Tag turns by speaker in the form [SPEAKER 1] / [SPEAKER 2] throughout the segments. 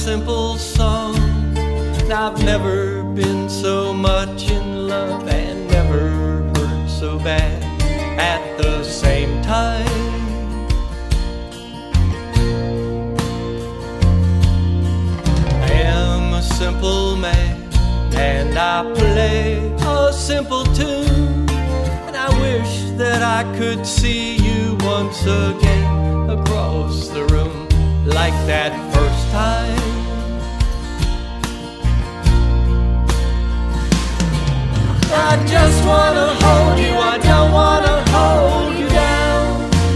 [SPEAKER 1] simple song. I've never been so much in love and never hurt so bad at the same time. I am a simple man and I play a simple tune, and I wish that I could see you once again across the room like that first time. I just wanna hold you, I don't wanna hold you down.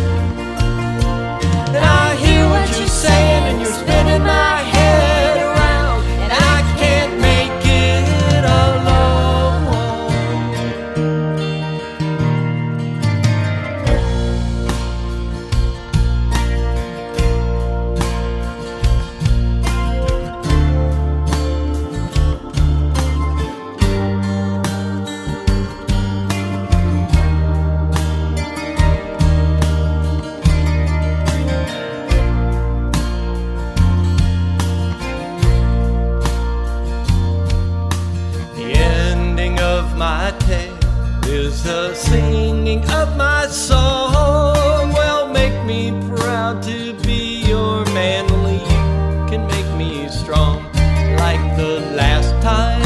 [SPEAKER 1] And I hear what you're saying and you're spinning my head around, and I can't make it alone. My tale is the singing of my song. Well, make me proud to be your man. Only you can make me strong like the last time.